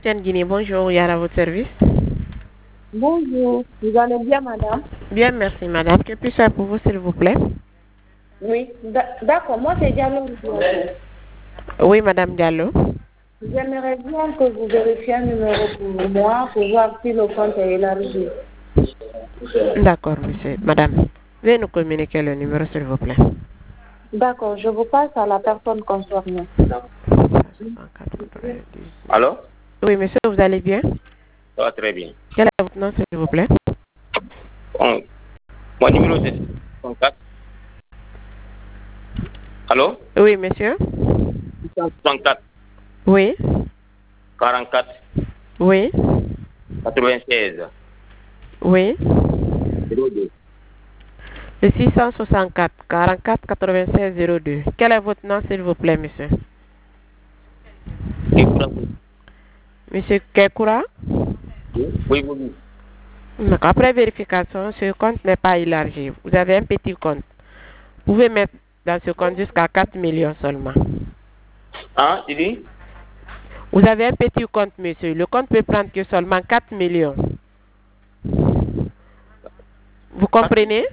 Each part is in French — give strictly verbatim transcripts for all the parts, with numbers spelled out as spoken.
Tiens Guinée, bonjour, Yara, à votre service. Bonjour, vous allez bien, madame? Bien, merci, madame. Que puis-je faire pour vous, s'il vous plaît? Oui, d'accord, moi c'est Diallo. Oui, madame Diallo. J'aimerais bien que vous vérifiez un numéro pour moi pour voir si le compte est élargi. D'accord, monsieur. Madame, veuillez nous communiquer le numéro, s'il vous plaît. D'accord, je vous passe à la personne concernée. Allô? Oui, monsieur, vous allez bien? Ça va très bien. Quel est votre nom, s'il vous plaît? Bon, mon numéro c'est soixante-quatre. Allô? Oui, monsieur. soixante-quatre. Oui. quarante-quatre. Oui. quatre-vingt-seize. Oui. zéro deux. Le six cent soixante-quatre, quarante-quatre, quatre-vingt-seize, zéro deux. Quel est votre nom, s'il vous plaît, monsieur? Monsieur Kekura? Oui, oui, oui. Donc, après vérification, ce compte n'est pas élargi. Vous avez un petit compte. Vous pouvez mettre dans ce compte jusqu'à quatre millions seulement. Ah, tu dis? Vous avez un petit compte, monsieur. Le compte peut prendre que seulement quatre millions. Vous comprenez?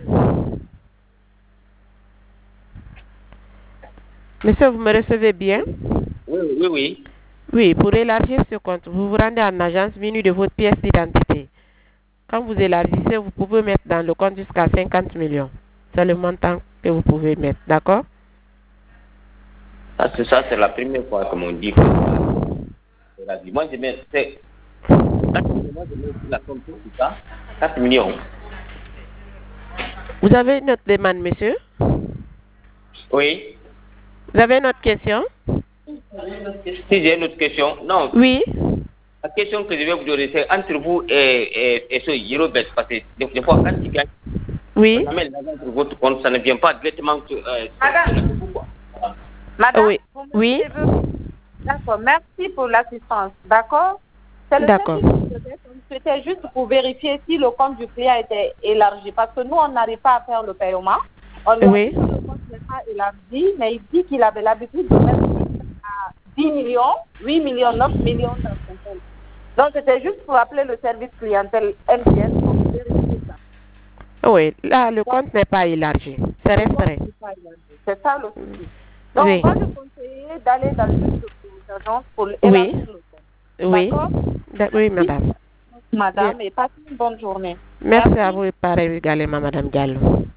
Monsieur, vous me recevez bien? Oui, oui, oui. Oui, pour élargir ce compte, vous vous rendez en agence muni de votre pièce d'identité. Quand vous élargissez, vous pouvez mettre dans le compte jusqu'à cinquante millions. C'est le montant que vous pouvez mettre, d'accord? Ah, c'est ça, c'est la première fois que m'on dit que moi je mets, c'est, moi je mets la somme pour ça, quatre millions. Vous avez une autre demande, monsieur? Oui. Vous avez une autre question? Si j'ai une autre question, non. Oui. La question que je vais vous donner, c'est entre vous et, et, et ce Eurobet, parce que des, des fois, quand tu gagnes, oui. on amène l'argent sur votre compte, ça ne vient pas directement sur, euh, Madame, sur Madame, oui. vous me Oui. D'accord, merci pour l'assistance, d'accord? C'est le D'accord. service. C'était juste pour vérifier si le compte du client était élargi, parce que nous, on n'arrive pas à faire le paiement. On lui a Oui. dit que le compte n'est pas élargi, mais il dit qu'il avait l'habitude de mettre à dix millions, huit millions, neuf millions dans son compte. Donc, c'était juste pour appeler le service clientèle M T N pour vérifier ça. Oui, là, le compte n'est pas élargi. C'est restreint. C'est ça le souci. Donc, Oui. on va vous conseiller d'aller dans une de agence pour élargir Oui. le compte. Oui. D'accord? Oui, madame. Madame, et passez une bonne journée. Merci, Merci. à vous et pareil également, madame Diallo.